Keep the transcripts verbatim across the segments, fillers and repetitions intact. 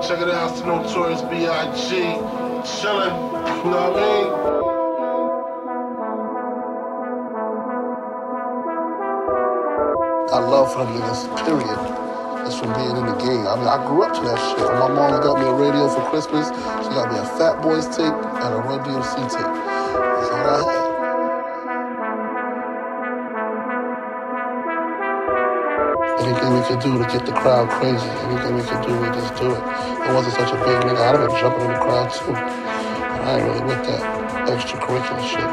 Check it out, it's the Notorious B I G Chillin', you know what I mean? I love for them niggas, period. That's from being in the game. I mean, I grew up to that shit. My mom got me a radio for Christmas. She got me a Fat Boys tape and a Run D M C tape. That's all I had. Anything we could do to get the crowd crazy, anything we could do, we just do it. It wasn't such a big nigga. I'd have been jumping in the crowd too. But I ain't really with that extracurricular shit.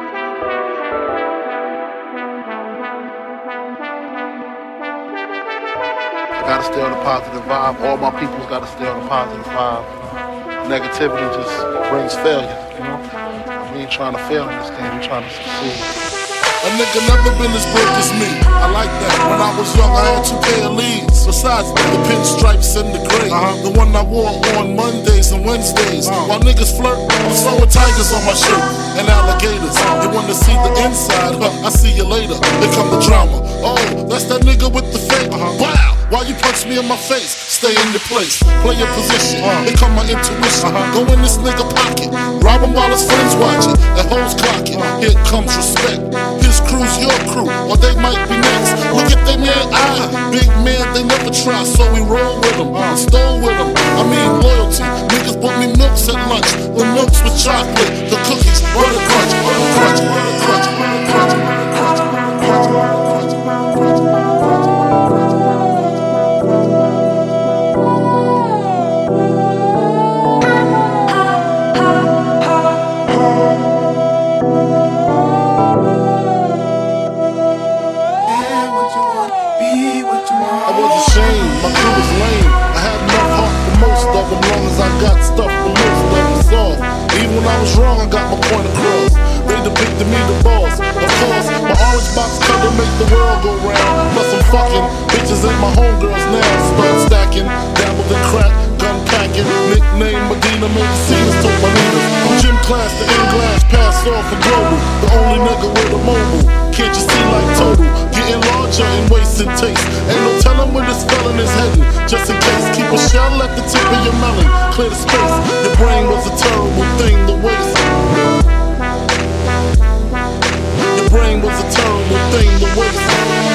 I gotta stay on the positive vibe. All my people's gotta stay on the positive vibe. Negativity just brings failure, you know? We ain't trying to fail in this game, we trying to succeed. A nigga never been as broke as me. I like that. When I was young, I had two pair of leads. Besides the pinstripes and the gray, uh-huh. The one I wore on Mondays and Wednesdays. Uh-huh. While niggas flirt, I'm sewing tigers on my shirt and alligators. They wanna see the inside, huh? I see you later. Here come the drama. Oh, that's that nigga with the fake. Uh-huh. Wow! Why you punch me in my face? Stay in your place. Play your position. Uh-huh. Here come my intuition. Uh-huh. Go in this nigga pocket. Rob him while his friends watching. And hoes clocking. Uh-huh. Here comes respect. His crew's your crew, or they might be next. Look at they man eye. Big man, they never try, so we roll with them. I stole with them. I mean loyalty. Niggas bought me milks at lunch. The milks with chocolate. The cookies, butter crunch, butter crunch, butter crunch, butter crunch, butter crunch, butter crunch. My crew was lame. I had enough heart for most of them, long as I got stuff for most of them soft. Even when I was wrong, I got my point across. They depicted me the boss. Of course, my orange box cover make the world go round. Plus I'm fucking bitches and my homegirls now. Start stacking, dabbled in crack, gun packing. Nickname Medina, made scenes to my leaders. From gym class to in-glass, pass off for global. The only nigga with a mobile. Can't you see like total? Getting larger in wasted taste. Ain't no telling where this felon is heading. Just in case, keep a shell at the tip of your melon. Clear the space. Your brain was a terrible thing to waste. Your brain was a terrible thing to waste.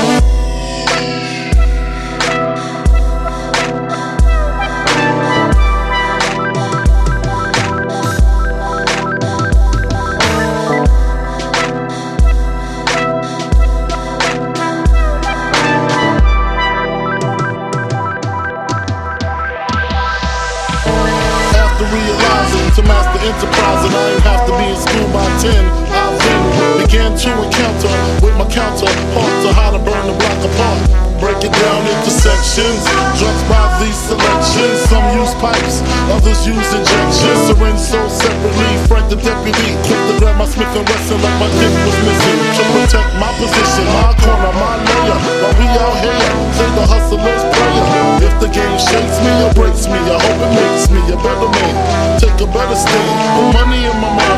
Realizing to master enterprise, and I ain't have to be in school by ten. I then began to encounter with my counterpart to how to burn the block apart. Break it down into sections, drugs by these selections. Some use pipes, others use injections. Syringe sold separately, Frank the deputy quick to grab my Smith and Wesson like my dick was missing. To protect my position, my corner, my layer. While we out here, say the hustler's prayer. If the game shakes me or breaks me, I hope it makes me a better man. Take a better stand, put money in my mind.